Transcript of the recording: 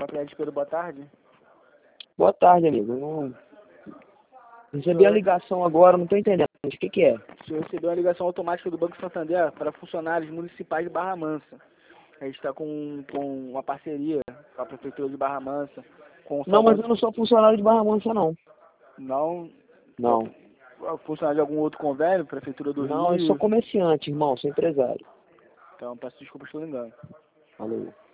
Atlético Pedro, boa tarde. Boa tarde, amigo. Não recebi a ligação agora, não tô entendendo. O que é? O senhor recebeu uma ligação automática do Banco Santander para funcionários municipais de Barra Mansa. A gente está com uma parceria com a Prefeitura de Barra Mansa. Não, mas eu não sou funcionário de Barra Mansa, não. Não? Não. Funcionário de algum outro convênio? Prefeitura do Rio? Não, eu sou comerciante, irmão, sou empresário. Então, peço desculpas pelo engano. Valeu.